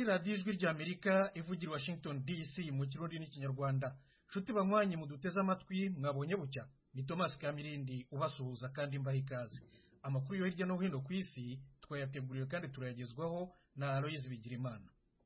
radiyo ijwi ry'Amerika ivugira Washington DC mu Kirundi n'Ikinyarwanda. Nshuti banywanyi muduteze amatwi, mwabonye bucya. Ni Thomas Kamirindi ubasuhuza kandi mbaha ikaze. Amakuru yo hirya no hino ku isi twayateguriwe kandi turayagezwaho na Aloys Bigirimana.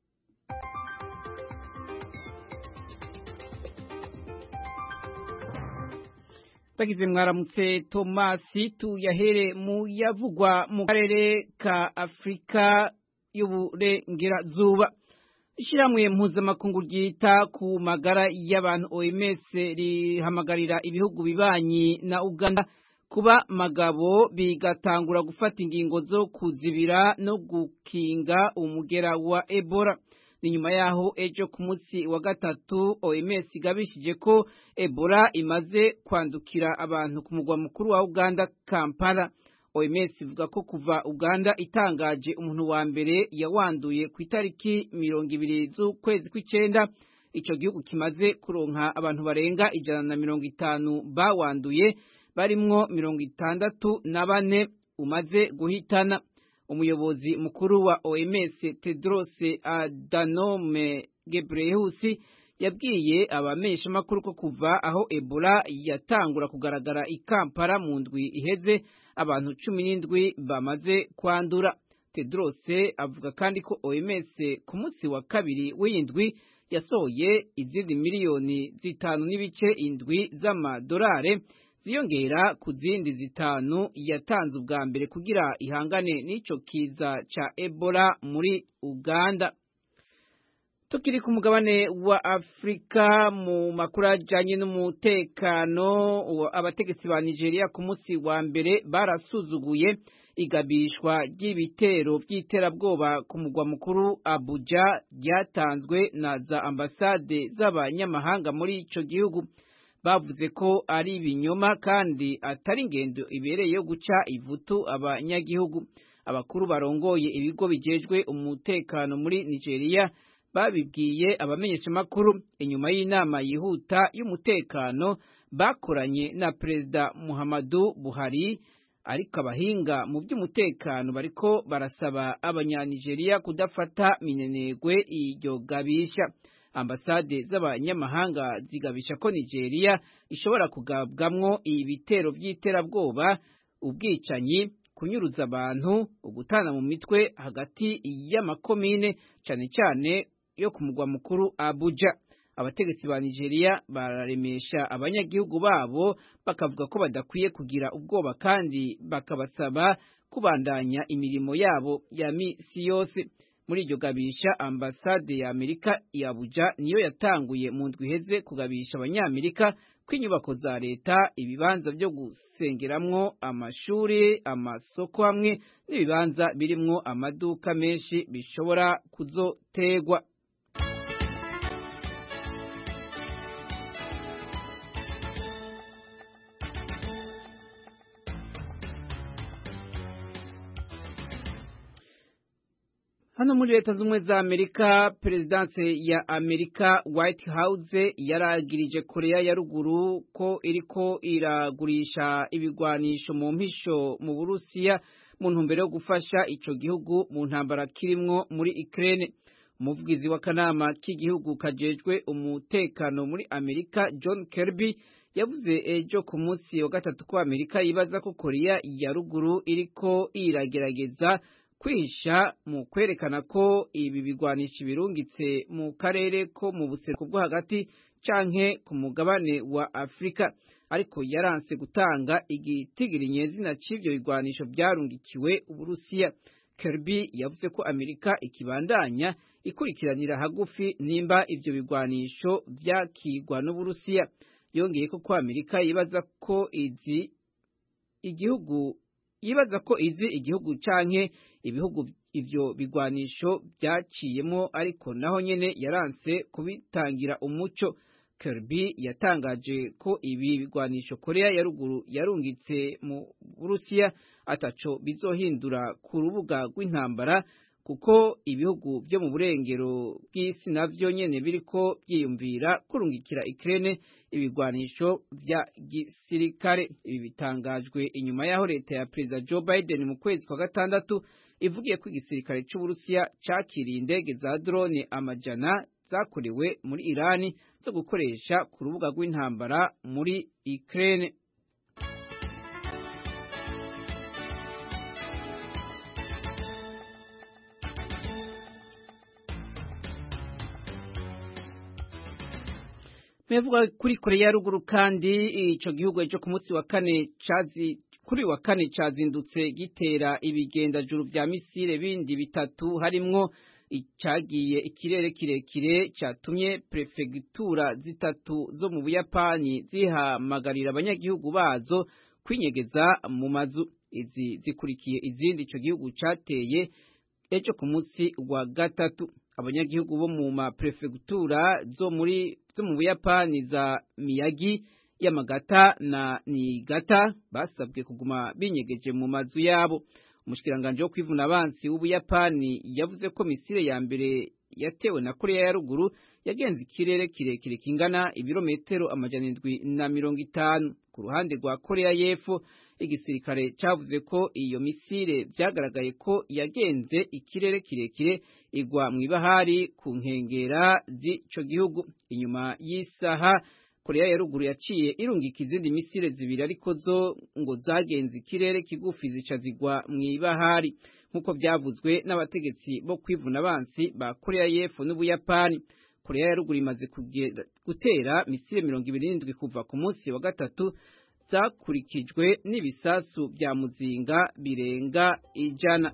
Tagize mwaramutse Tomasi, tuyahere mu yavugwa mu karere ka Afrika y'uburengerazuba. Ishiramwe mpuzamakungu ryita ku magara y'abantu OMS rihamagarira ibihugu bibanyi na Uganda kuba magabo bigatangura gufata ingingo zo kuzibira no gukinga umugera wa Ebola. Ni nyuma yaho ejo ku munsi wa gatatu OMS igabishije ko Ebola imaze kwandukira abantu ku mugwa mukuru wa Uganda, Kampala. OMS ivuga ko kuva Uganda itangaje umuntu wa mbere yawanduye ku itariki 20 z'ukwezi kw'icenda, ico gihugu kimaze kuronka abantu barenga 150 bawanduye, barimwo 64 umaze guhitana. Umuyobozi mukuru wa OMS Tedros Adhanom Ghebreyesus yabwiye abamesha makuru ko kuva aho Ebola yatangura kugaragara i Kampala mu ndwi iheze abantu 17 bamaze kwandura. Tedros avuga kandi ko OMS ku munsi wa kabiri w'indwi yasohoye izindi miliyoni 5.7 z'amadolari ziyongera ku zindi 5 yatanze ubwa mbere kugira ihangane n'ico kiza ca Ebola muri Uganda. Tukiri ku mugabane wa Afrika mu makuru ajanye n'umutekano, abategetsi ba Nigeria ku munsi wa mbere barasuzuguye igabishwa ry'ibitero by'iterabwoba ku mugwa mukuru Abuja ryatanzwe na za ambasade z'abanyamahanga muri ico gihugu. Bavuze ko ari ibinyoma kandi atari ingendo ibereye yo guca ivutu abanyagihugu. Abakuru barongoye ibigo bijejwe umutekano muri Nigeria babibwiye abamenyesha makuru inyuma y'inama yihuta y'umutekano bakoranye na Perezida Muhammadu Buhari, ariko abahinga mu by'umutekano bariko barasaba abanyanigeria kudafata minenegwe iryo gabisha. Ambasade z'abanyamahanga zigabisha ko Nigeria ishobora kugabwamwo ibitero by'iterabwoba, ubwicanyi, kunyuruza abantu, ugutana mu mitwe hagati y'amakomine cyane cyane yo ku mugwa mukuru Abuja. Abategetsi ba Nigeria bararemesha abanyagihugu babo bakavuga ko badakwiye kugira ubwoba kandi bakabasaba kubandanya imirimo yabo ya misi yose. Muri iryo gabisha ambasade ya Amerika ya Abuja niyo yatanguye mu ndwi iheze kugabisha abanyamerika kw'inyubako za leta, ibibanza byo gusengeramwo, amashuri, amasoko hamwe n'ibibanza birimwo amaduka menshi bishobora kuzotegwa. Hano muri leta z'umwe za Amerika, Perezidanse ya Amerika White House yaragirije Korea ya ruguru ko iriko iragurisha ibigwanisho mu mpisho mu Burusiya mu ntumbero yo gufasha ico gihugu mu ntambara kirimwo muri Ukraine. Umuvugizi w'akanama k'igihugu kajejwe umutekano muri Amerika John Kirby yavuze ejo ku munsi wa gatatu ko Amerika yibaza ko Korea ya ruguru iriko iragerageza kwihisha mu kwerekana ko ibi bigwanisha birungitse mu karere ko mu buseruko bwo hagati canke ku mugabane wa Afrika, ariko yaranse gutanga igitigiri zina c'ivyo bigwanisho byarungikiwe Uburusiya. Kirby yavuze ko Amerika ikibandanya ikurikiranira hagufi nimba ivyo bigwanisho vyakigwa n'Uburusiya. Yongeye ko Amerika yibaza ko izi igihugu canke ibihugu ivyo bigwanisho byaciyemo, ariko naho nyene yaranse kubitangira umuco. Kirby yatangaje ko ibi bigwanisho Korea ya ruguru yarungitse mu Burusiya ataco bizohindura ku rubuga rw'intambara, kuko ibihugu byo mu burengero bw'isi navyo nyene biriko byiyumvira kurungikira Ukraine ibigwanisho vya gisirikare. Ibi bitangajwe inyuma yaho leta ya Perezida Joe Biden mu kwezi kwa gatandatu ivugiye ko igisirikare c'Uburusiya cakiriye indege za drone amajana zakorewe muri Irani zo gukoresha ku rubuga rw'intambara muri Ukraine. Mevuga kuri Korea ya Ruguru kandi ico gihugu ejo ku munsi wa kane cazindutse gitera ibigendajuru vya misile bindi bitatu harimwo icagiye ikirere kirekire catumye prefegitura zitatu zo mu Buyapani zihamagarira abanyagihugu bazo kwinyegeza mu mazu. Izi zikurikiye izindi ico gihugu cateye ejo ku munsi wa gatatu. Abanyagihugu bo mu ma prefegitura zo mu Buyapani za Miyagi, Yamagata na Niigata basabwe kuguma binyegeje mu mazu yabo. Umushikiranganje wo kwivuna abansi w'Ubuyapani yavuze ko misile ya mbere yatewe na Korea ya Ruguru yagenze ikirere kirekire kingana ibirometero 750. Ku ruhande rwa Korea y'Epfo, igisirikare cavuze ko iyo misile vyagaragaye ko yagenze ikirere kirekire igwa mu ibahari ku nkengera z'ico gihugu. Inyuma y'isaha Korea ya Ruguru yaciye irungika izindi misile zibiri ariko zo ngo zagenze ikirere kigufi zica zigwa mu ibahari nkuko byavuzwe n'abategetsi bo kwivuna abansi ba Korea y'Epfo n'Ubuyapani. Korea ya Ruguru imaze gutera misile 27 kuva ku munsi wa gatatu zakurikijwe n'ibisasu bya muzinga birenga 100.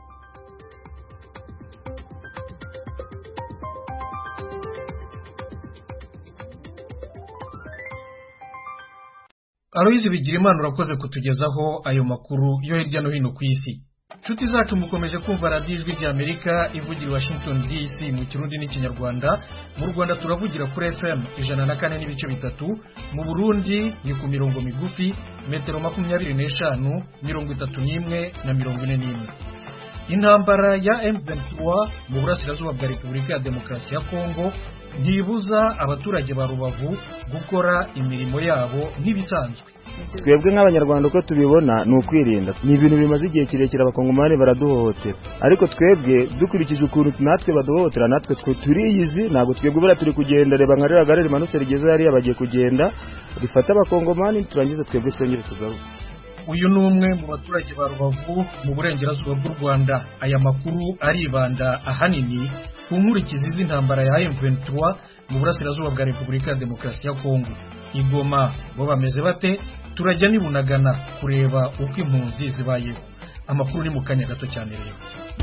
Aloyizi Bigirimana urakoze kutugezaho ayo makuru yo hirya no hino ku isi. Nshuti zacu mukomeje kumva radiyo Ijwi ry'Amerika ivugira Washington DC mu Kirundi n'Ikinyarwanda. Mu Rwanda turavugira kuri FM 104.3, mu Burundi ni ku mirongo migufi metero 25, 31 na 41. Intambara ya M23 mu burasirazuba bwa Repubulika ya Demokarasi ya Kongo ntibuza abaturage ba Rubavu gukora imirimo yabo nk'ibisanzwe. Twebwe nk'abanyarwanda uko tubibona ni ukwirinda. Ni ibintu bimaze igihe kirekire abakongomani baraduhohotera, ariko twebwe dukurikije ukuntu natwe baduhohotera, natwe turiyizi. Ntabwo twebwe bara turi kugenda reba nka ragare rimanutse rigeze hariya bagiye kugenda rifata abakongomani turangiza twebwe twongere tugaruke. Uyu ni umwe mu baturage ba Rubavu mu burengerazuba bw'u Rwanda. Aya makuru aribanda ahanini ku nkurikizi z'intambara ya M23 mu burasirazuba bwa Repubulika ya Demokarasi ya Kongo. Igoma bo bameze bate? Turajya nibunagana kureba uko impunzi zibayeho. Amakuru ni mu kanya gato cyane rero.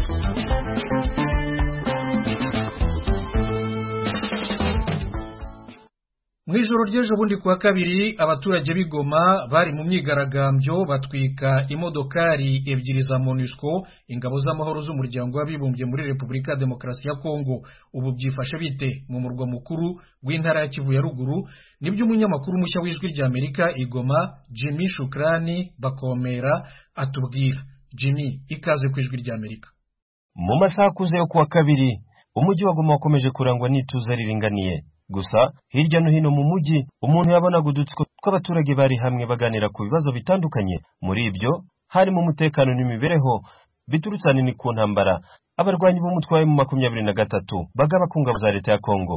Mwijoro ry'ejo bundi kuwa kabiri abaturage b'Igoma bari mu myigaragambyo batwika imodokari ebyiri za MONUSCO, ingabo z'amahoro z'umuryango w'abibumbye muri Repubulika ya Demokarasi ya Kongo. Ubu byifashe bite mu murwa mukuru w'intara ya Kivu ya Ruguru? Nibyo umunyamakuru mushya w'Ijwi ry'Amerika Igoma Jimmy Shukrani Bakomera atubwira. Jimmy, ikaze ku Ijwi ry'Amerika. Mu masaha akuze yo kuwa kabiri umujyi wa Goma wakomeje kurangwa n'ituze riringaniye. Gusa hirya no hino mu mujyi umuntu yabonaga udutsiko tw'abaturage bari hamwe baganira ku bibazo bitandukanye. Muri ibyo harimo umutekano n'imibereho biturutse ahanini ku ntambara abarwanyi b'umutwe wa M23 bagaba ku ngabo za leta ya Kongo.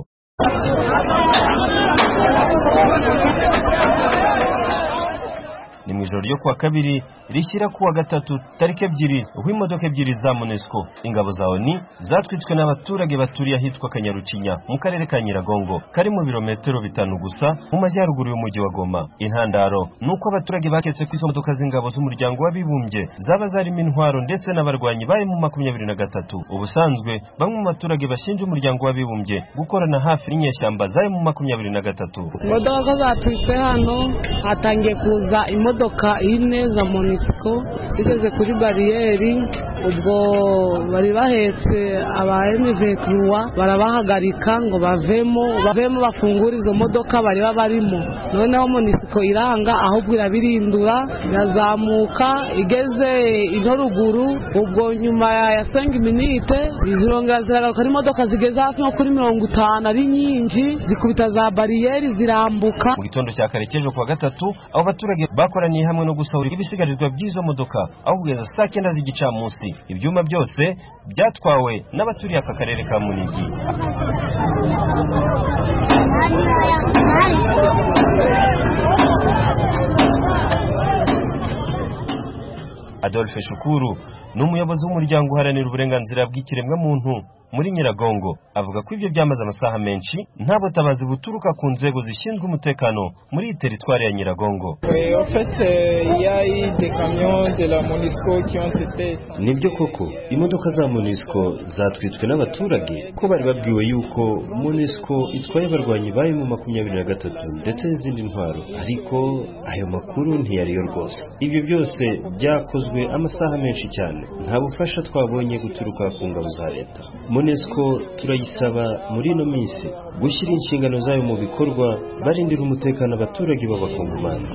Ni mwijoro ryo kuwa kabiri rishyira kuwa gatatu tariki 2 ubwo imodoka ebyiri za MONUSCO ingabo za ONU zatwitswe n'abaturage baturiye ahitwa Kanyarucinya mu karere ka Nyiragongo kari mu birometero 5 gusa mu majyaruguru y'umujyi wa Goma. Intandaro nuko abaturage baketse ko izo modoka z'ingabo z'umuryango w'abibumbye zaba zarimo intwaro ndetse n'abarwanyi bari mu 23. Ubusanzwe bamwe mu baturage bashinja umuryango w'abibumbye gukorana hafi n'inyeshyamba zari mu 23. Modoka zatwitse hano hatangiye kuza imodoka ine za MONUSCO zigeze kuri bariyeri, ubwo bari bahetse aba M23 barabahagarika ngo bavemo bafungura izo modoka bari barimo. Noneho MONUSCO iranga ahubwo irabirindura irazamuka igeze ino ruguru, ubwo nyuma ya 5 minutes zirongera ziragaruka n'imodoka zigeze hafi nko kuri 50 ari nyinshi zikubita za bariyeri zirambuka. Mu gitondo cya kare cy'ejo kuwa gatatu abo baturage bakoraniye hamwe no gusahura ibisigarizwa by'izo modoka aho kugeza saa 9 z'igicamunsi ibyuma byose byatwawe n'abaturiye aka karere ka Munigi. Adolphe Shukuru n'umuyobozi w'umuryango uharanira uburenganzira bw'ikiremwa muntu muri Nyiragongo avuga ko ibyo byamaze amasaha menshi nta butabazi buturuka ku nzego zishinzwe umutekano muri teritwari ya Nyiragongo. Nibyo koko imodoka za MONUSCO zatwitswe n'abaturage ko bari babwiwe yuko MONUSCO itwaye abarwanyi bayo mu 23 ndetse n'izindi ntwaro, ariko ayo makuru ntiyariyo rwose. Ibyo byose byakozwe amasaha menshi cyane, nta bufasha twabonye guturuka ku ngabo za leta. MONUSCO turayisaba muri ino minsi gushyira inshingano zayo mu bikorwa barindira umutekano abaturage b'abakongomani.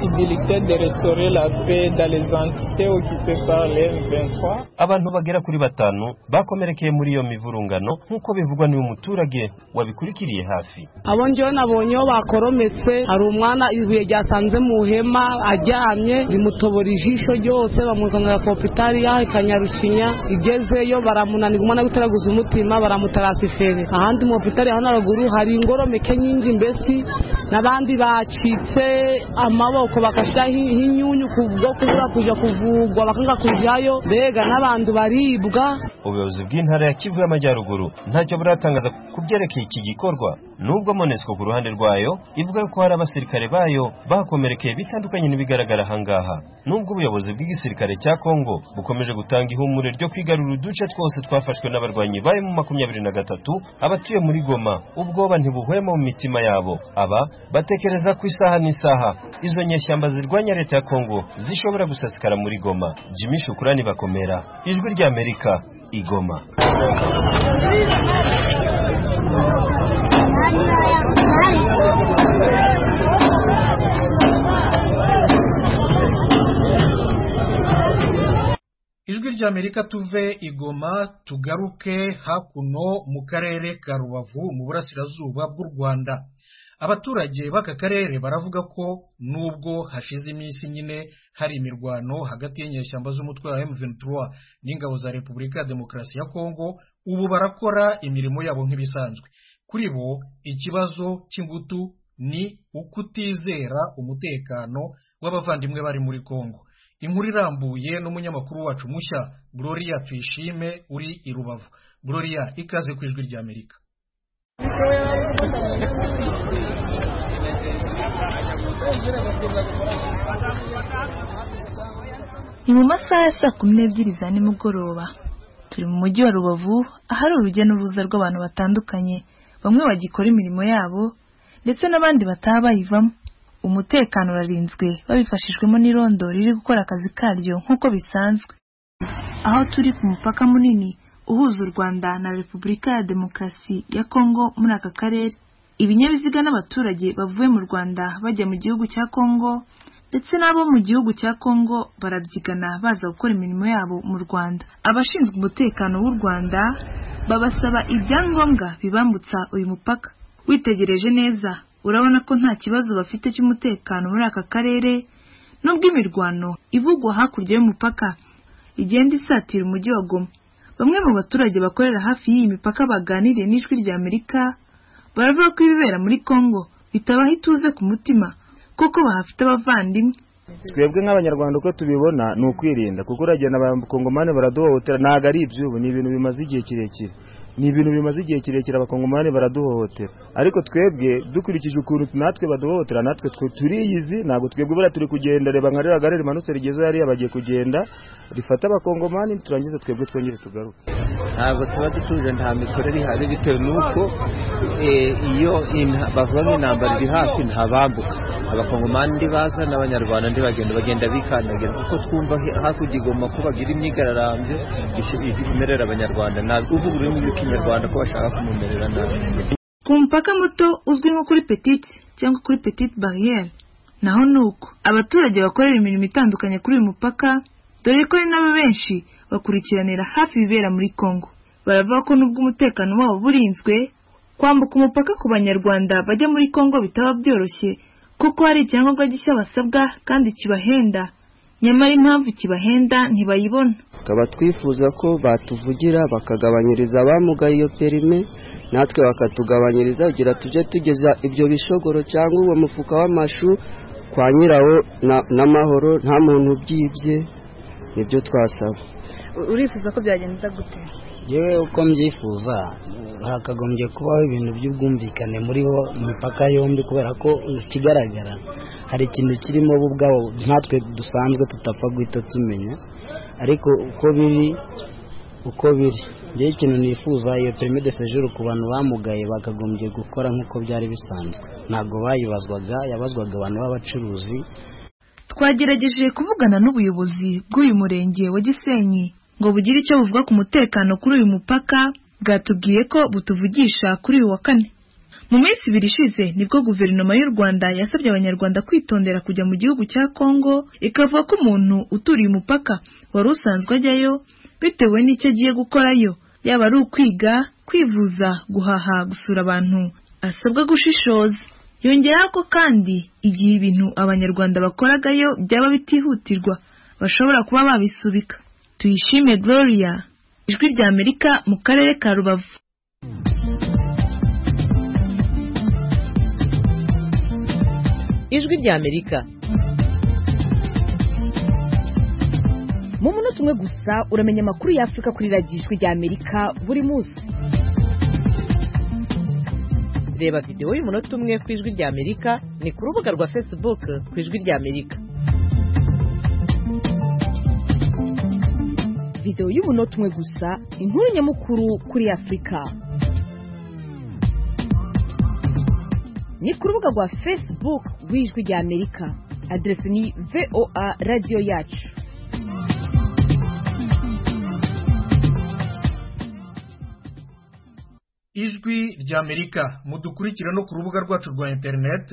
Abantu bagera kuri 5 bakomerekeye muri iyo mivurungano nk'uko bivugwa n'uyu muturage wabikurikiriye hafi. Abo njyewe nabonyeho bakorometse, hari umwana ibuye ryasanze mu hema ajyamye rimutobora ijisho ryose, bamuzanira ku hopitali ya Kanyarucinya, igezeyo baramunanira umwana gutaraguza umutima baramutarasifere. Ahandi mu hopitali hano haruguru hari ingoromeke nyinshi, mbese n'abandi bacitse amaboko bakashiraho inyunyu kubwo kubura kuja kuvugwa bakanga kujayo, bega n'abantu baribwa. Ubuyobozi bw'intara ya Kivu y'Amajyaruguru ntacyo buratangaza kubyerekeye iki gikorwa, nubwo MONUSCO ku ruhande rwayo ivuga ko hari abasirikare bayo bakomerekeye bitandukanye n'ibigaragara hangaha. Nubwo ubuyobozi bw'igisirikare cya Kongo bukomeje gutanga ihumure ryo kwigarura uduce twose twafashwe n'abarwanyi bayo mu 23, abatuye muri Goma ubwoba ntibuhwema mu mitima yabo. Aba batekereza ku isaha n'isaha izo nyeshyamba zirwanya leta ya Kongo zishobora gusasikara muri Goma. Jimmy Shukurani Bakomera, Ijwi ry'Amerika, Igoma. Ijwi ry'Amerika tuve Igoma tugaruke hakuno mu karere ka Rubavu mu burasirazuba bw'u Rwanda. Abaturage b'aka karere baravuga ko nubwo hashize iminsi nyine hari imirwano hagati y'inyeshyamba z'umutwe wa M23 n'ingabo za Repubulika ya Demokarasi ya Kongo, ubu barakora imirimo yabo nk'ibisanzwe. Kuri bo ikibazo cy'ingutu ni ukutizera umutekano w'abavandimwe bari muri Kongo. Inkuru irambuye n'umunyamakuru wacu mushya Gloria Tuyishime uri i Rubavu. Gloria, ikaze ku Ijwi ry'Amerika. Ni mu masaha ya saa 12 za nimugoroba. Turi mu mujyi wa Rubavu ahari urujya n'uruza rw'abantu batandukanye, bamwe bagikora imirimo yabo ndetse n'abandi bataha bayivamo. Umutekano urarinzwe babifashijwemo n'irondo riri gukora akazi karyo nk'uko bisanzwe. Aho turi ku mupaka munini uhuza u Rwanda na Repubulika ya Demokarasi ya Kongo muri aka karere, ibinyabiziga n'abaturage bavuye mu Rwanda bajya mu gihugu cya Kongo ndetse n'abo mu gihugu cya Kongo barabyigana baza gukora imirimo yabo mu Rwanda. Abashinzwe umutekano w'u Rwanda babasaba ibyangombwa bibambutsa uyu mupaka. Witegereje neza urabona ko nta kibazo bafite cy'umutekano muri aka karere, nubwo imirwano ivugwa hakurya y'umupaka igenda isatira umujyi wa Goma. Bamwe mu baturage bakorera hafi y'iyi mipaka baganiriye n'Ijwi ry'Amerika baravuga ko ibibera muri Kongo bitabaho ituze ku mutima kuko bahafite abavandimwe. Twebwe nk'abanyarwanda uko tubibona ni ukwirinda, kuko uragenda abakongomani baraduhohotera, ntago ari ibyubu, ni ibintu bimaze igihe kirekire. Abakongomani baraduhohotera, ariko twebwe dukurikije ukuntu natwe baduhohotera, natwe turiyizi, ntabwo twebwe bara turi kugenda reba nka rero rimanutse rigeze hariya bagiye kugenda rifata abakongomani turangiza twebwe twongere tugaruke. Ntabwo tuba dutuje, nta mikorere ihari bitewe nuko iyo bavuga nk'intambara iri hafi ntabambuka. Abakongomani ndi baza n'abanyarwanda ndi bagenda bikandagira kuko twumva hakurya Igoma ko bagira imyigararambye imerera abanyarwanda nabi, uvuga ururimi rw'ikinyarwanda ko bashaka kumumerera nabi. Ku mupaka muto uzwi nko kuri Petite cyangwa kuri Petite Barriere naho nuko abaturage bakorera imirimo itandukanye kuri uyu mupaka, dore ko ni nabo benshi bakurikiranira hafi ibibera muri Kongo. baravuga ko nubwo umutekano wabo burinzwe kwambuka umupaka ku banyarwanda bajya muri Kongo bitaba byoroshye kuko hari icyangombwa gishya basabwa kandi kibahenda, nyamara impamvu kibahenda ntibayibona. Tukaba twifuza ko batuvugira bakagabanyiriza abamugaye iyo perime, natwe bakatugabanyiriza kugira tujye tugeza ibyo bishogoro cyangwa uwo mufuka w'amashu kwa nyirawo n'amahoro, nta muntu ubyibye. Nibyo twasaba. Urifuza ko byagenda gute? Yewe uko mbyifuza hakagombye kubaho ibintu by'ubwumvikane muri bo imipaka yombi, kubera ko ikigaragara hari ikintu kirimo bo ubwabo nkatwe dusanzwe tutapfa guhita tumenya, ariko uko biri ngewe ikintu nifuza iyo permis de séjour ku bantu bamugaye bakagombye gukora nk'uko byari bisanzwe, ntabwo yabazwaga abantu b'abacuruzi. Twagerageje kuvugana n'ubuyobozi bw'uyu murenge wa Gisenyi ngo bugire icyo buvuga ku mutekano kuri uyu mupaka, bwatubwiye ko butuvugisha kuri uyu wa kane. Mu minsi 2 ishize nibwo guverinoma y'u Rwanda yasabye abanyarwanda kwitondera kujya mu gihugu cya Kongo, ikavuga ko umuntu uturiye umupaka wari usanzwe ajyayo bitewe n'icyo agiye gukorayo, yaba ari ukwiga, kwivuza, guhaha, gusura abantu, asabwa gushishoza. Yongeraho ko kandi igihe ibintu abanyarwanda bakoragayo byaba bitihutirwa bashobora kuba babisubika. Tuyishime Gloria, Ijwi rya Amerika mu karere ka Rubavu. Ijwi rya Amerika. Mu munota umwe gusa uramenya amakuru ya Afrika kuri radio Ijwi rya Amerika buri munsi. Reba video y'umunota umwe ku Ijwi rya Amerika ni ku rubuga rwa Facebook ku Ijwi rya Amerika. Video y'umunota umwe gusa, inkuru nyamukuru kuri Afrika. Ni ku rubuga rwa Facebook rw'Ijwi rya Amerika. Adresse ni VOA Radio Yacu. Ijwi rya Amerika mudukurikira no ku rubuga rwacu rwa internet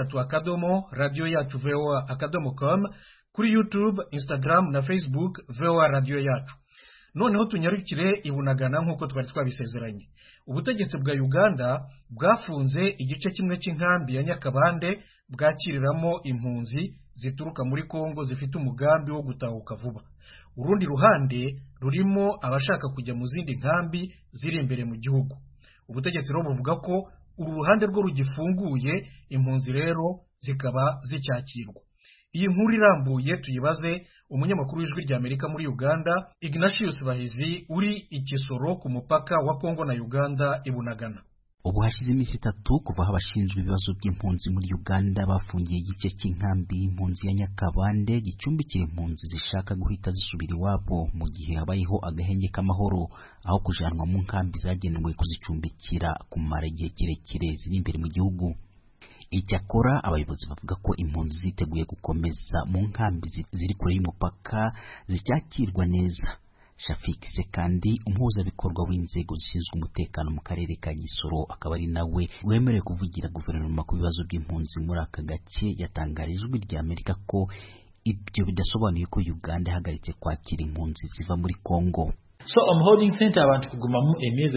wa@radioyacu.voa.com, kuri YouTube, Instagram na Facebook VOA Radio Yacu. Noneho tunyarukire ibunagana nk'uko twari twabisezeranye. Ubutegetsi bwa Uganda bwafunze igice kimwe cy'inkambi ya Nyakabande bwakiriramo impunzi zituruka muri Kongo zifite umugambi wo gutahuka vuba. Urundi ruhande rurimo abashaka kujya mu zindi nkambi ziri imbere mu gihugu. Ubutegetsi rero buvuga ko uru ruhande rwo rugifunguye, impunzi rero zikaba zicyakirwa. Iyi nkuru irambuye tuyibaze umunyamakuru w'Ijwi rya Amerika muri Uganda, Ignatius Bahizi, uri Ikisoro ku mupaka wa Kongo na Uganda ibunagana. Ubu hashize iminsi 3 kuva abashinzwe ibibazo by'impunzi muri Uganda bafungiye igice cy'inkambi y'impunzi ya Nyakabande gicumbikira impunzi zishaka guhita zisubira iwabo mu gihe habayeho agahenge k'amahoro, aho kujanwa mu nkambi zagenewe kuzicumbikira kumara igihe kirekire ziri imbere mu gihugu. Icyakora abayobozi bavuga ko impunzi ziteguye gukomeza mu nkambi ziri kure y'umupaka zicyakirwa neza. Shafik Sekandi, umuhuzabikorwa w'inzego zishinzwe umutekano mu karere ka Gisoro, akaba ari nawe wemerewe kuvugira guverinoma ku bibazo by'impunzi muri aka gace, yatangarije Ijwi rya Amerika ko ibyo bidasobanuye ko Uganda ihagaritse kwakira impunzi ziva muri Kongo. So holding center abantu kuguma mu emyezi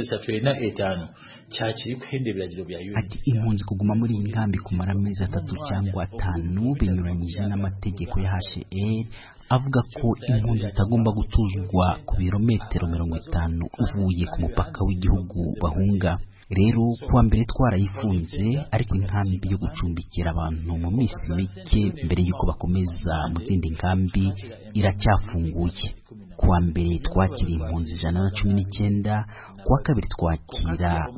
3 cyakiri kwende biragiro bya UN. Ati impunzi kuguma muri iyi nkambi kumara amezi 3 cyangwa 5 binyuranyije n'amategeko ya HCR avuga ko impunzi zitagomba gutuzwa ku birometero 50 uvuye ku mupaka w'igihugu bahunga. Rero kuwa mbere twarayifunze, ariko inkambi yo gucumbikira abantu mu minsi mike mbere yuko bakomeza mu zindi nkambi iracyafunguye. Kuwa mbere twakiriye impunzi 119, kuwa kabiri twakira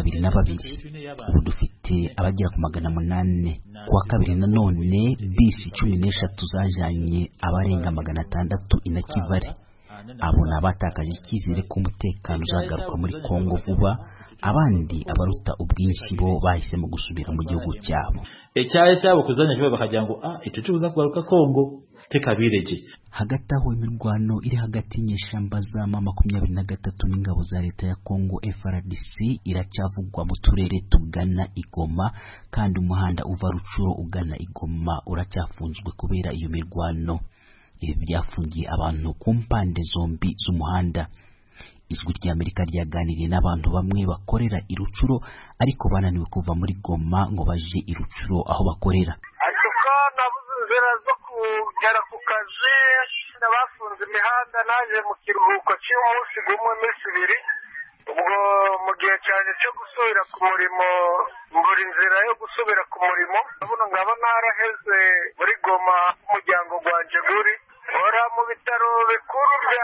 202, ubu dufite abagera ku 800. Kuwa kabiri nanone bisi 13 zajanye abarenga 600 inakivare. Abo nabatakaje icyizere ko umutekano uzagaruka muri Kongo vuba, abandi abaruta ubwinshi bo bahisemo gusubira mu gihugu cyabo. Ecyaye cyabo kuzanya cyo bakagira ngo itucuza kugaruka Kongo tekabireje. Hagati aho imirwano iri hagati y'inyeshamba za 23 n'ingabo za leta ya Kongo FARDC iracyavugwa mu turere tugana Igoma, kandi umuhanda uva Rucuro ugana Igoma uracyafunzwe kubera iyo mirwano. Ibi byafungiye abantu ku mpande zombi z'umuhanda. ijwi ry'Amerika ryaganiriye n'abantu bamwe bakorera i Rucuro ariko bananiwe kuva muri Goma ngo baje i Rucuro aho bakorera. Atuka nabuze inzira zo kugera ku kazi, nabafunze imihanda, naje mu kiruhuko cy'umunsi gumwe minsi ibiri. Ubwo mu gihe cyane cyo gusubira ku murimo mbura inzira yo gusubira ku murimo, ubuno ngaba naraheze muri Goma umuryango gwanje guri ora mu bitaro bikuru bya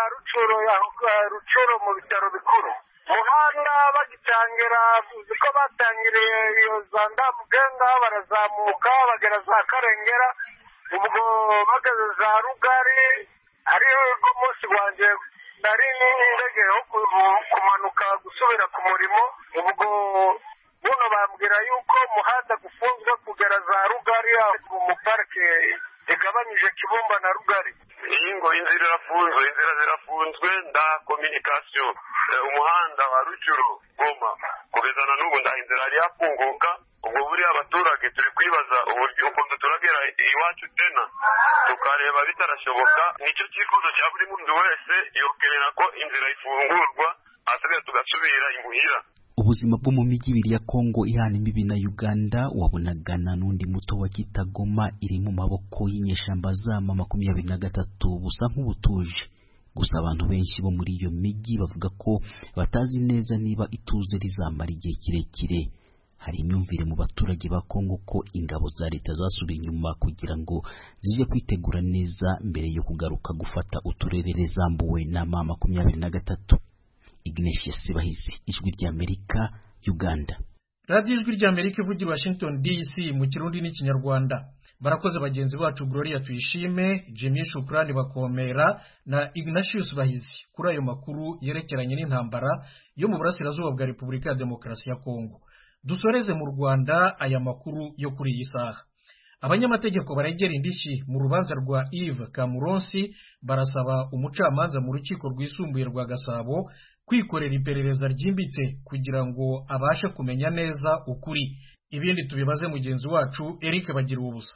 Rucuro mu bitaro bikuru. Muhanda bagitangira uko batangiriye iyo zanda mugenga barazamuka bagera za Karengera, ubwo bageze za Rugari ariyo umunsi wanje nari indege yo kumanuka gusubira ku murimo. Ubwo buno bambwira yuko muhanda gufunzwe kugera za Rugari mu parke igabanyije Kibumba na Rugari. Ingo inzira zirafunzwe nda communication umuhanda wa Rucuro Goma kugezana n'ubu nda inzira ari yafunguka. Ubwo buri abaturage turi kwibaza uburyo ukuntu turagera iwacu tena tukareba bitarashoboka. Nicyo cyifuzo cya buri muntu wese yokenera ko inzira ifungurwa asigaye tugasubira imuhira. Ubuzima bwo mu mijyi ibiri ya Kongo ihana imbibi na Uganda wabonaga na n'undi muto wa Kitagoma iri mu maboko y'inyeshamba za M23 busa nk'ubutuje. Gusa abantu benshi bo muri iyo mijyi bavuga ko batazi neza niba ituze rizamara igihe kirekire. Hari imyumvire mu baturage ba Kongo ko ingabo za leta zasubiye inyuma kugira ngo zije kwitegura neza mbere yo kugaruka gufata uturere zambuwe na M23. Ignatius Bahizi, ijwi ry'Amerika, Uganda. Radio ijwi ry'Amerika ivugira Washington DC mu Kirundi n'Ikinyarwanda. Barakoze bagenzi bacu Gloria Tuyishime, Jimmy Shukrani Bakomera na Ignatius Bahizi kuri ayo makuru yerekeranye n'intambara yo mu burasirazuba bwa Repubulika ya Demokarasi ya Kongo. Dusoreze mu Rwanda aya makuru yo kuri iyi saha. Abanyamategeko baregera indishyi mu rubanza rwa Yves Kamuronsi barasaba umucamanza mu rukiko rwisumbuye rwa Gasabo kwikorera iperereza ryimbitse kugira ngo abashe kumenya neza ukuri. Ibindi tubibaze mugenzi wacu Eric Bagira ubusa.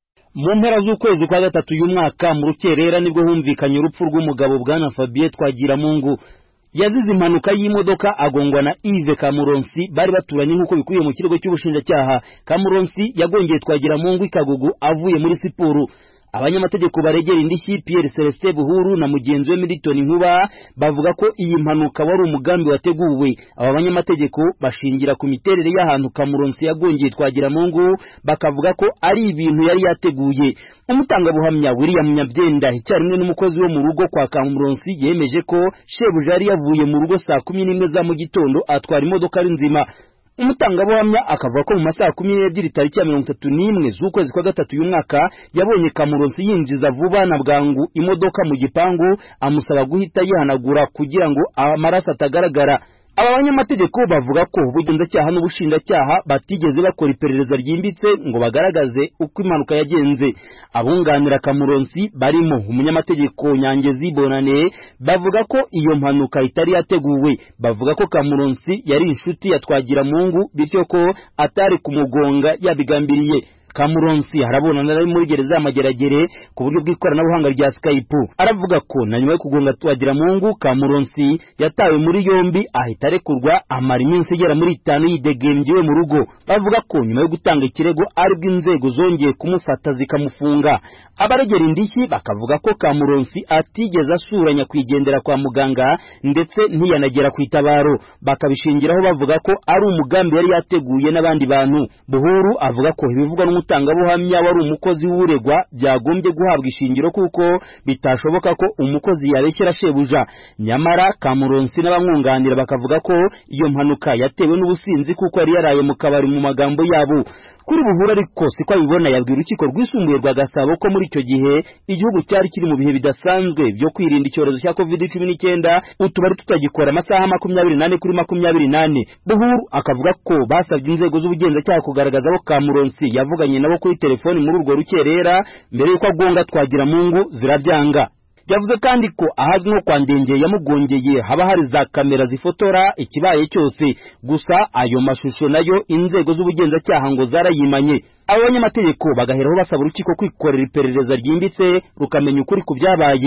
Mu mpera z'ukwezi kwa gatatu y'umwaka mu rukerera nibwo humvikanye urupfu rw'umugabo bwana Fabien Twagiramungu. Yazize impanuka y'imodoka agongwa na Yves Kamuronsi bari baturanye nk'uko bikubiye mu kirego cy'ubushinjacyaha. Kamuronsi yagongeye Twagiramungu ikagugu avuye muri siporo. Abanyamategeko baregera indishyi Pierre Celestin Buhuru na mugenzi we Milton Nkuba bavuga ko iyi mpanuka wari umugambi wateguwe. Aba banyamategeko bashingira ku miterere y'ahantu Kamuronsi yagongeye Twagiramungu bakavuga ko ari ibintu yari yateguye. Umutangabuhamya William Nyabyenda icyarimwe n'umukozi wo mu rugo kwa Kamuronsi yemeje ko shebuja yari yavuye mu rugo saa 11 za mu gitondo atwara imodoka ari nzima. Umutangabuhamya akavuga ko mu masaha 12 tariki ya 31 z'ukwezi kwa gatatu y'umwaka yabonye Kamuronsi yinjiza vuba na bwangu imodoka mu gipangu amusaba guhita yihanagura kugira ngo amaraso atagaragara. Aba banyamategeko bavuga ko ubugenzacyaha n'ubushinjacyaha batigeze bakora iperereza ryimbitse ngo bagaragaze uko impanuka yagenze. Abunganira Kamuronsi barimo umunyamategeko Nyangezi Bonane bavuga ko iyo mpanuka itari yateguwe. Bavuga ko Kamuronsi yari inshuti ya Twagiramungu bityo ko atari kumugonga yabigambiriye. Kamuronsi harabonana ari muri gereza y'Amageragere ku buryo bw'ikoranabuhanga rya Skype. Aravuga ko na nyuma yo kugonga Twagiramungu Kamuronsi yatawe muri yombi ahita arekurwa amara iminsi igera muri 5 yidegembiwe mu rugo. Bavuga ko nyuma yo gutanga ikirego aribwo inzego zongeye kumufata zikamufunga. Abaregera indishyi bakavuga ko Kamuronsi atigeze asuranya kwigendera kwa muganga ndetse ntiyanagera ku itabaro. Bakabishingiraho bavuga ko ari umugambi yari yateguye n'abandi bantu. Buhuru avuga ko ibivugwa n'umutangabuhamya wari umukozi w'uregwa byagombye guhabwa ishingiro kuko bitashoboka ko umukozi yareshyera shebuja. Nyamara Kamuronsi n'abamwunganira bakavuga ko iyo mpanuka yatewe n'ubusinzi kuko yari yaraye mu kabari mu magambo yabo. Kuri Buhuru ariko siko abibona yabwira urukiko rwisumbuye rwa Gasabo ko muri icyo gihe igihugu cyari kiri mu bihe bidasanzwe byo kwirinda icyorezo cya COVID-19 utubari tutagikora amasaha 24 kuri 24. Buhuru akavuga ko basabye inzego z'ubugenzacyaha kugaragaza ko Kamuronsi yavuganye nabo kuri telefoni muri urwo rukerera mbere yuko agonga Twagiramungu zirabyanga. Yavuze kandi ko ahazwi nko kwa Ndenge yamugongeye haba hari za kamera zifotora ikibaye cyose. Gusa ayo mashusho nayo inzego z'ubugenzacyaha ngo zarayimanye. Abanyamategeko bagaheraho basaba urukiko kwikorera iperereza ryimbitse rukamenya ukuri ku byabaye.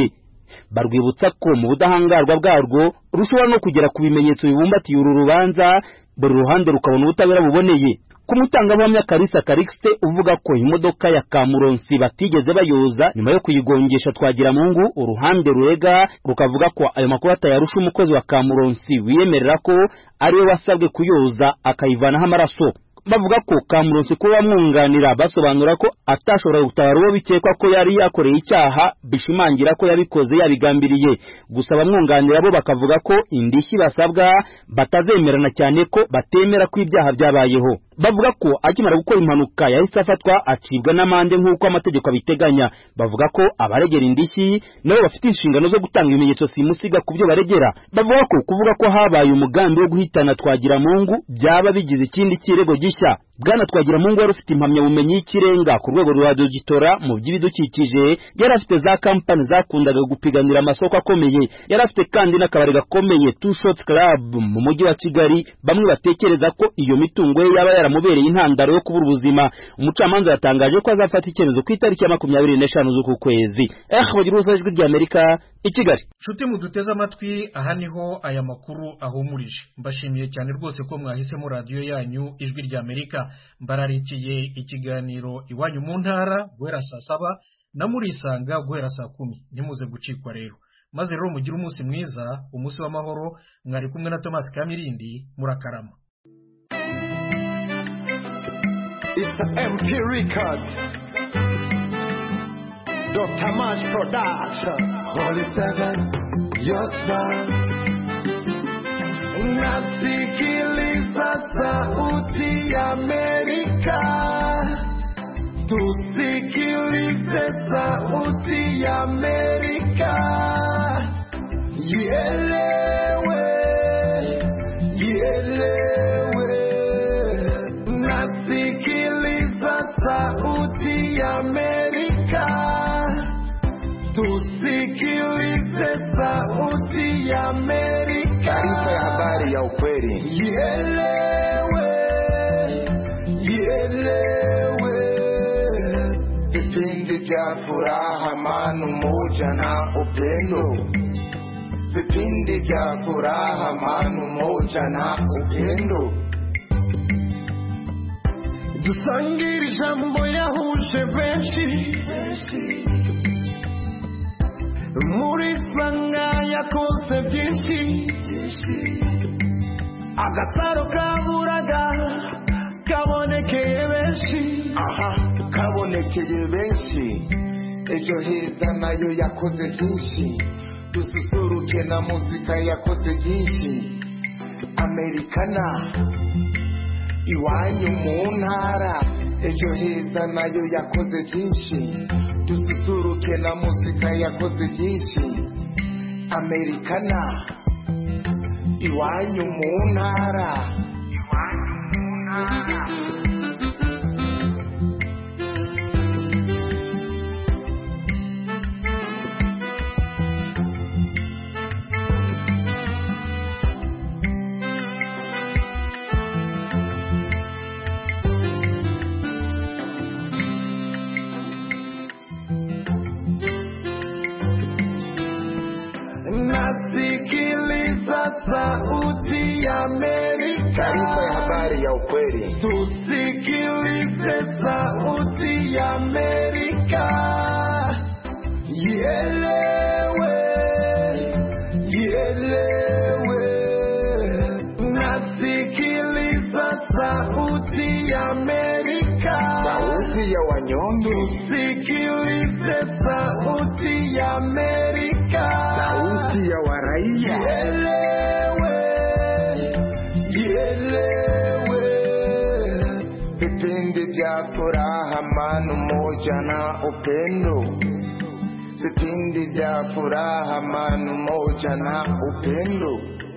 barwibutsa ko mu budahangarwa bwarwo rushobora no kugera ku bimenyetso bibumbatiye uru rubanza buri ruhande rukabona ubutabera buboneye. Ku mutangabuhamya Kalisa Karixte uvuga ko imodoka ya Kamuronsi batigeze bayoza nyuma yo kuyigongesha Twagiramungu, uruhande rurega rukavuga ko ayo makuru atayarusha umukozi wa Kamuronsi wiyemerera ko ariwe wasabwe kuyoza akayivanaho amaraso. Bavuga ko Kamuronsi ko bamwunganira basobanura ko atashobora gutabara uwo bikekwa ko yari yakoreye icyaha, bishimangira ko yabikoze yabigambiriye. Gusa bamwunganira bo bakavuga ko indishyi basabwa batazemerana cyane ko batemera ko ibyaha byabayeho. Bavuga ko akimara gukora impanuka yahise afatwa acibwa n'amande nk'uko amategeko abiteganya. Bavuga ko abaregera indishyi nabo bafite inshingano zo gutanga ibimenyetso simusiga ku byo baregera. Bavuga ko kuvuga ko habaye umugambi wo guhitana Twagiramungu byaba bigize ikindi kirego gishya. Bwana Twagiramungu wari ufite impamyabumenyi y'ikirenga ku rwego rwa dogitora mu by'ibidukikije, yari afite za kampani zakundaga gupiganira amasoko akomeye, yari afite kandi n'akabari gakomeye Two Shots Club mu mujyi wa Kigali. Bamwe batekereza ko iyo mitungo ye yaba yaramubereye intandaro yo kubura ubuzima. Umucamanza yatangaje ko azafata icyemezo ku itariki ya 25 z'uku kwezi. Bagira ubusajwi ry'Amerika i Kigali. Nshuti muduteze amatwi, aha niho aya makuru ahumurije. Mbashimiye cyane rwose ko mwahisemo radio yanyu Ijwi ry'Amerika. Mbararikiye ikiganiro Iwanyu mu Ntara guhera saa 7 na Murisanga guhera saa 10. Ntimuze gucikwa rero. Maze rero mugire umunsi mwiza, umunsi w'amahoro. Mwari kumwe na Thomas Kamirindi. Murakarama. It's an MP record. Dr. Mash Production. Holy Seven, your smile. Nasikiliza sauti ya Amerika. Tusikilize sauti ya Amerika. Ielewe, ielewe. Nasikiliza sauti ya Amerika. Tusikilize sauti ya Amerika. Taarifa ya habari ya ukweli. Ielewe, ielewe. Vipindi vya furaha, amani, umoja na upendo. Vipindi vya furaha, amani, umoja na upendo. Dusangire ijambo yahuje benshi. Murisanga yakoze byinshi. Agasaro kaburaga kabonekeye benshi. Kabonekeye benshi. Ejo heza nayo yakoze byinshi. Dususuruke na muzika yakoze byinshi. Amerikana Iwanyu mu Ntara. Ejo heza nayo yakoze byinshi. Dususuruke na muzika yakoze byinshi. Amerikana Iwanyu mu Ntara. Iwanyu mu Ntara. Nasikiliza sauti ya Amerika. Taarifa ya habari ya ukweli. Tusikilize sauti ya Amerika. Ielewe, ielewe. Nasikiliza sauti ya Amerika. Sauti ya wanyonge. Tusikilize sauti ya Amerika. Sauti ya waraia. Ielewe, ielewe. Vipindi vya furaha, amani, umoja na upendo. Vipindi vya furaha, amani, umoja na upendo.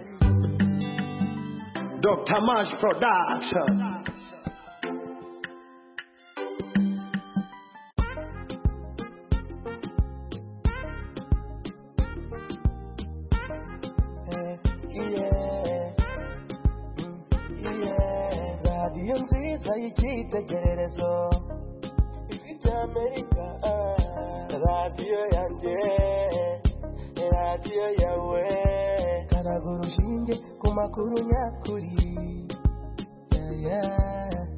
Dr. Mash Production. Radio nziza y'icyitegererezo. Ijwi ry'Amerika. Radio yanjye. radiyo yawe karaga urushinge ku makuru nyakuri yeah, yeah.